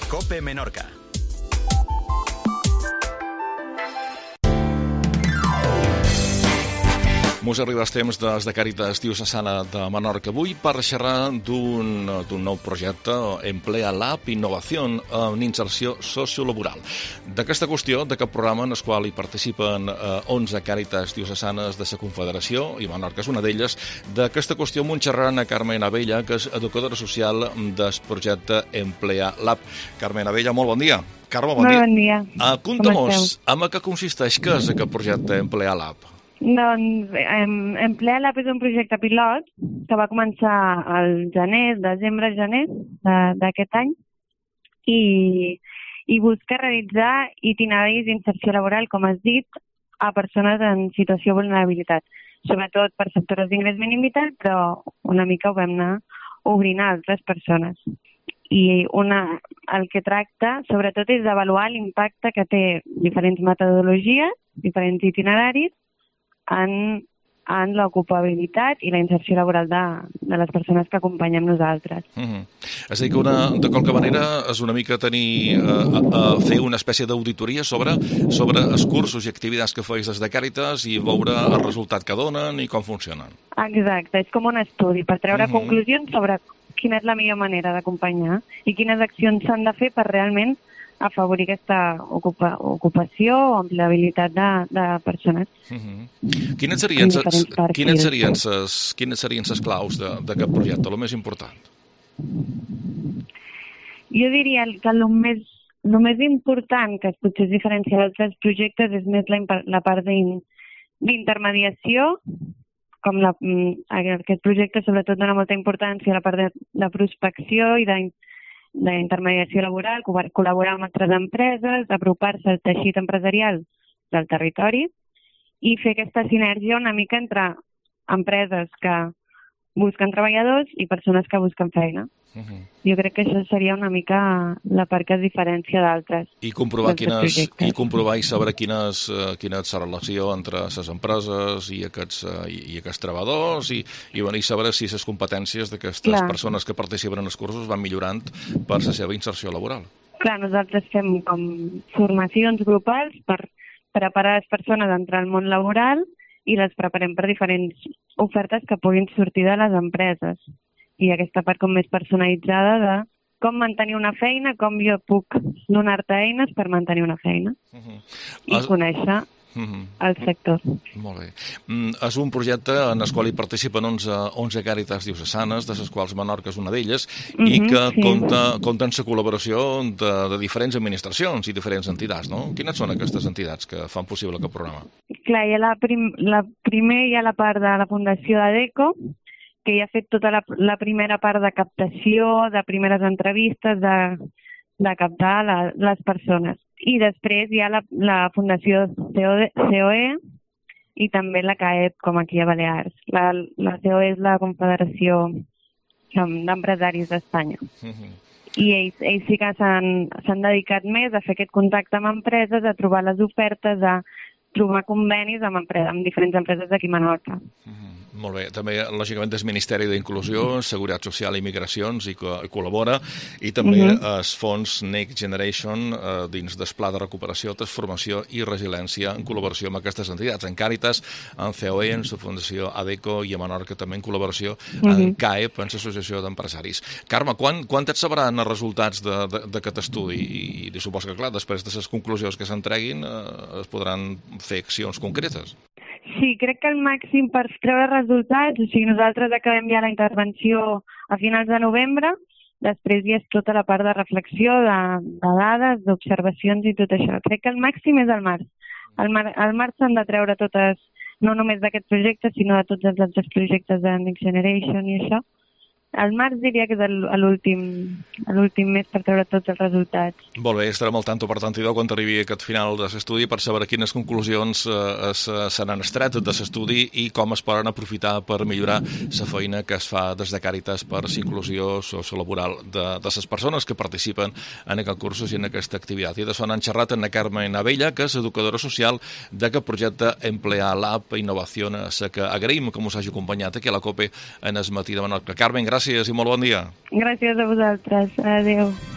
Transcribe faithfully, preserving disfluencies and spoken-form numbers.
COPE Menorca. Mos arriba el temps des de Càritas Diocesana de Menorca avui per xerrar d'un nou projecte, Emplea Lab Innovació en Inserció Sociolaboral. D'aquesta qüestió, d'aquest programa en el qual hi participen onze Càritas Diocesanes de la Confederació, i Menorca és una d'elles, d'aquesta qüestió m'ho xerraran a Carmen Abella, que és educadora social del projecte Emplea Lab. Carmen Abella, molt bon dia. Carme, bon dia. Molt bon dia. Uh, Conta-mos, en què consisteix, què és aquest projecte Emplea Lab? Doncs Emplea Lab és un projecte pilot que va començar al gener, desembre-gener d'aquest any i, i busca realitzar itineraris d'inserció laboral, com has dit, a persones en situació de vulnerabilitat, sobretot per sectors d'ingrés mínim vital, però una mica ho vam anar obrint a altres persones. I una, el que tracta, sobretot, és d'avaluar l'impacte que té diferents metodologies, diferents itineraris, en, en l'ocupabilitat i la inserció laboral de, de les persones que acompanyem nosaltres. Mm-hmm. És a dir, que una, de qualque manera és una mica tenir, a, a fer una espècie d'auditoria sobre, sobre els cursos i activitats que feis des de Càritas i veure el resultat que donen i com funcionen. Exacte, és com un estudi per treure mm-hmm. conclusions sobre quina és la millor manera d'acompanyar i quines accions s'han de fer per realment afavorir aquesta ocupa, ocupació o empleabilitat de, de persones. Mm-hmm. Quines serien ses, quines serien ses, quines serien ses claus d'aquest projecte, el més important? Jo diria que el més, el més important, que potser es diferencia d'altres projectes, és més la, la part d'intermediació, com la, aquest projecte sobretot dona molta importància a la part de, de prospecció i de d'intermediació laboral, col·laborar amb altres empreses, apropar-se al teixit empresarial del territori i fer aquesta sinergia una mica entre empreses que busquen treballadors i persones que busquen feina. Uh-huh. Jo crec que això seria una mica la part que es diferència d'altres. I comprovar, quines, i comprovar i saber quina és, quina és la relació entre les empreses i aquests, i, i aquests treballadors i, i, i saber si les competències d'aquestes Clar. persones que participen en els cursos van millorant per la seva inserció laboral. Clar, nosaltres fem com formacions grupals per preparar les persones a entrar al món laboral i les preparem per diferents ofertes que puguin sortir de les empreses. I aquesta part com més personalitzada de com mantenir una feina, com jo puc donar-te eines per mantenir una feina uh-huh. i es... conèixer uh-huh. el sector. Molt bé. Mm, és un projecte en el qual hi participen onze, onze Càritas Diocesanes, de les quals Menorca és una d'elles, uh-huh, i que sí. compta, compta amb la col·laboració de, de diferents administracions i diferents entitats, no? Quines són aquestes entitats que fan possible aquest programa? Clar, hi ha la, prim, la primer hi ha la part de la Fundació ADECO, que ja ha fet tota la, la primera part de captació, de primeres entrevistes, de, de captar la, les persones. I després hi ha la, la Fundació C O E i també la C A E P, com aquí a Balears. La, la C O E és la Confederació d'Empresaris d'Espanya. Uh-huh. I ells, ells sí que s'han dedicat més a fer aquest contacte amb empreses, a trobar les ofertes, a trobar convenis amb, empreses, amb diferents empreses d'aquí a Menorca. Uh-huh. Molt bé. També, lògicament, el Ministeri d'Inclusió, Seguretat Social i Migracions i, co i col·labora, i també uh-huh. el fons Next Generation eh, dins del Pla de Recuperació, Transformació i Resiliència en col·laboració amb aquestes entitats, en Càritas, en C O E, en la Fundació ADECO i a Menorca també en col·laboració uh-huh. en C A E P, en l'Associació d'Empresaris. Carme, quan, quan et sabran els resultats d'aquest estudi? I, i suposo que, clar, després de les conclusions que s'entreguin eh, es podran fer accions concretes. Sí, crec que el màxim per treure resultats, o sigui, nosaltres acabem ja la intervenció a finals de novembre, després ja és tota la part de reflexió, de, de dades, d'observacions i tot això. Crec que el màxim és el març. Al mar, al març s'han de treure totes, no només d'aquest projecte, sinó de tots els altres projectes de Next Generation i això. Al març diria que és l'últim mes per treure tots els resultats. Molt bé, estarem al tanto, per tant, idò, quan arribi aquest final de l'estudi per saber quines conclusions eh, se n'han extret de l'estudi i com es poden aprofitar per millorar la feina que es fa des de Càritas per la inclusió sociolaboral de, de les persones que participen en aquest cursos i en aquesta activitat. I d'això n'han xerrat en la Carmen Abella, que és educadora social d'aquest projecte Emplea Lab Innovació, que agraïm que us hagi acompanyat aquí a la COPE en el matí de Menorca. Carmen, gràcies. Gràcies i molt bon dia. Gràcies a vosaltres. Adéu.